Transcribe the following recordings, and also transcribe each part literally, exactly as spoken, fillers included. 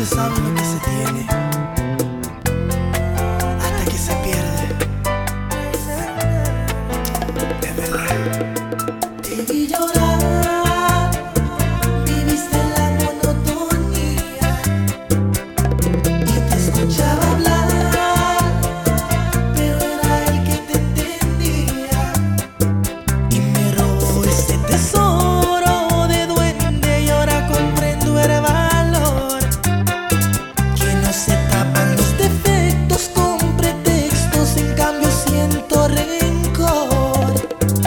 se sabe lo que se tiene hasta que se pierde. Es verdad. Te vi llorar, viviste la monotonía y te escuchaba hablar, pero era el que te entendía y me robó ese tesoro de duende y ahora comprendo el valor, que no se tapan los defectos con pretextos, en cambio siento rencor.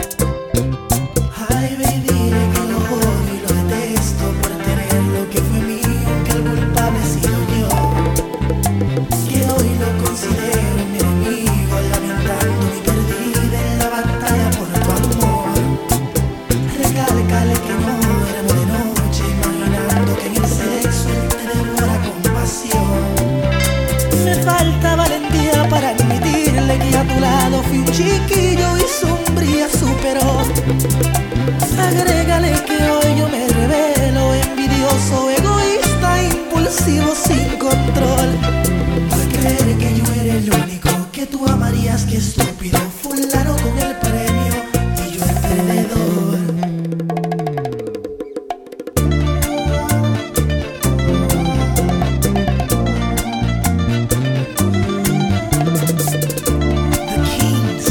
Ay, baby, dile que lo odio y lo detesto por tener lo que fue mío, que el culpable he sido yo, que hoy lo considero mi enemigo, lamentando mi perdida en la batalla por tu amor. Recálcale que no duermo de noche, imaginando que en el sexo él te devora con pasión. Me falta valentía para admitirle que a tu lado fui un chiquillo y su hombría superó. Agrégale que hoy yo me revelo, envidioso, egoísta, impulsivo, sin control, por creer que yo era el único que tú amarías. Que estúpido, fulano con el premio y yo el perdedor. The Kings.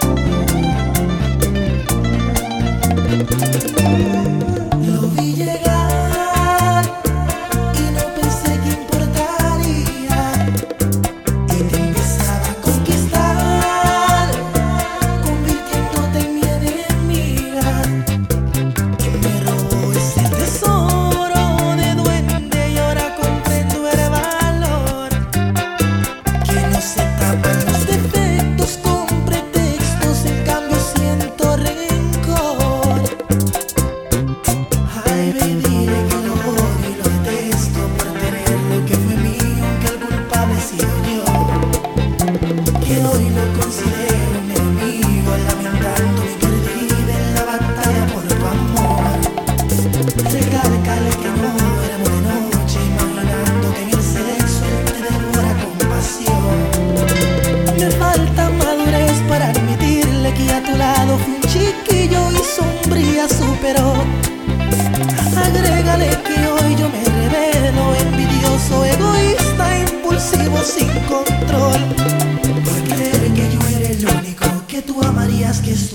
Lo vi llegar y no pensé que importaría, y te empezaba a conquistar, convirtiéndote en mi enemiga, y me robó ese tesoro de duende y ahora comprendo el valor, que no se tapan los defectos con pretextos, en cambio siento rencor. Ay, baby, dile que lo odio y lo detesto por tener lo que fue mío, que el culpable he sido yo, que hoy lo considero mi enemigo, lamentando mi perdida en la batalla por tu amor. Recálcale que no duermo de noche, imaginando que en el sexo él te devora con pasión. Me falta madurez para admitirle que a tu lado fui un chiquillo y sombría superó. Agrégale que hoy yo me revelo, envidioso, egoísta, impulsivo, sin control, por creer que yo era el único que tú amarías. Que